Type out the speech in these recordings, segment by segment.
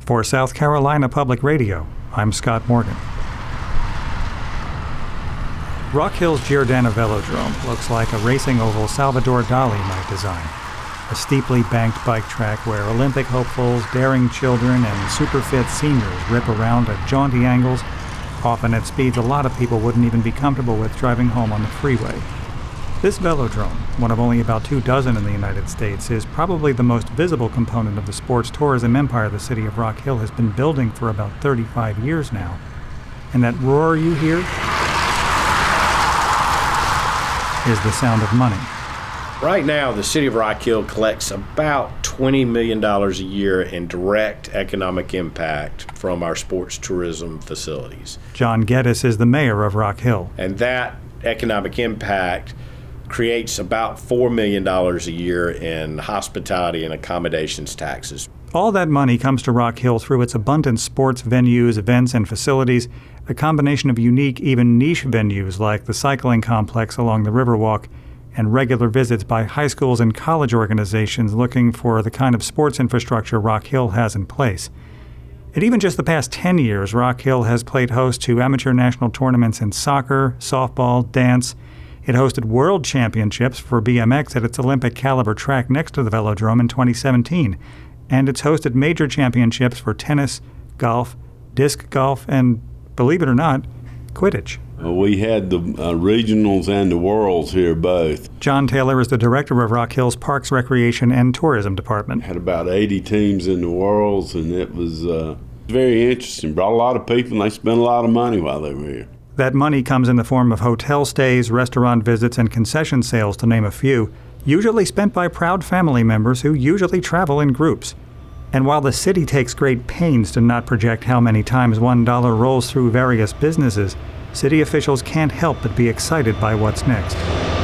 For South Carolina Public Radio, I'm Scott Morgan. Rock Hill's Giordano Velodrome looks like a racing oval Salvador Dali might design. A steeply banked bike track where Olympic hopefuls, daring children, and super fit seniors rip around at jaunty angles, often at speeds a lot of people wouldn't even be comfortable with driving home on the freeway. This velodrome, one of only about 24 in the United States, is probably the most visible component of the sports tourism empire the city of Rock Hill has been building for about 35 years now. And that roar you hear is the sound of money. Right now, the city of Rock Hill collects about $20 million a year in direct economic impact from our sports tourism facilities. John Geddes is the mayor of Rock Hill. And that economic impact creates about $4 million a year in hospitality and accommodations taxes. All that money comes to Rock Hill through its abundant sports venues, events, and facilities, a combination of unique, even niche venues like the cycling complex along the Riverwalk, and regular visits by high schools and college organizations looking for the kind of sports infrastructure Rock Hill has in place. In even just the past 10 years, Rock Hill has played host to amateur national tournaments in soccer, softball, dance. It hosted world championships for BMX at its Olympic caliber track next to the Velodrome in 2017. And it's hosted major championships for tennis, golf, disc golf, and, believe it or not, Quidditch. We had the regionals and the worlds here both. John Taylor is the director of Rock Hill's Parks, Recreation, and Tourism Department. Had about 80 teams in the worlds, and it was very interesting. Brought a lot of people, and they spent a lot of money while they were here. That money comes in the form of hotel stays, restaurant visits, and concession sales, to name a few, usually spent by proud family members who usually travel in groups. And while the city takes great pains to not project how many times $1 rolls through various businesses, city officials can't help but be excited by what's next.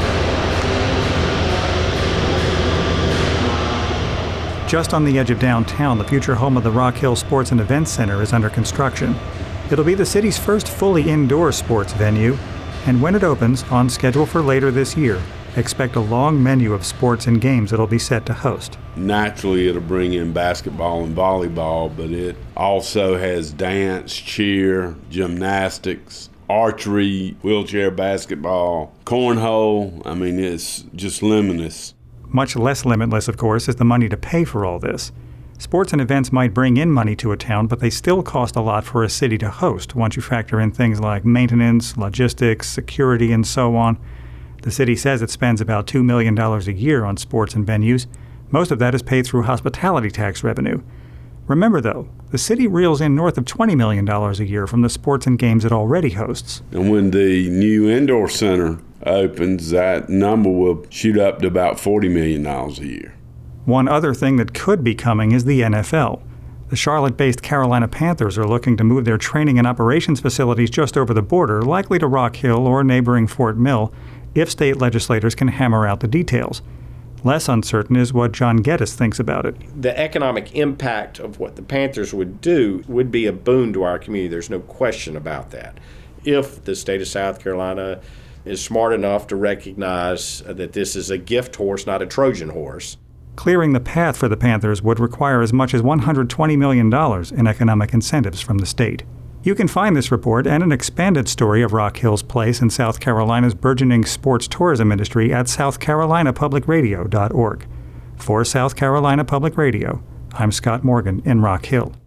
Just on the edge of downtown, the future home of the Rock Hill Sports and Events Center is under construction. It'll be the city's first fully indoor sports venue, and when it opens, on schedule for later this year, expect a long menu of sports and games it'll be set to host. Naturally, it'll bring in basketball and volleyball, but it also has dance, cheer, gymnastics, archery, wheelchair basketball, cornhole. I mean, it's just limitless. Much less limitless, of course, is the money to pay for all this. Sports and events might bring in money to a town, but they still cost a lot for a city to host once you factor in things like maintenance, logistics, security, and so on. The city says it spends about $2 million a year on sports and venues. Most of that is paid through hospitality tax revenue. Remember, though, the city reels in north of $20 million a year from the sports and games it already hosts. And when the new indoor center opens, that number will shoot up to about $40 million a year. One other thing that could be coming is the NFL. The Charlotte-based Carolina Panthers are looking to move their training and operations facilities just over the border, likely to Rock Hill or neighboring Fort Mill, if state legislators can hammer out the details. Less uncertain is what John Geddes thinks about it. The economic impact of what the Panthers would do would be a boon to our community. There's no question about that. If the state of South Carolina is smart enough to recognize that this is a gift horse, not a Trojan horse. Clearing the path for the Panthers would require as much as $120 million in economic incentives from the state. You can find this report and an expanded story of Rock Hill's place in South Carolina's burgeoning sports tourism industry at southcarolinapublicradio.org. For South Carolina Public Radio, I'm Scott Morgan in Rock Hill.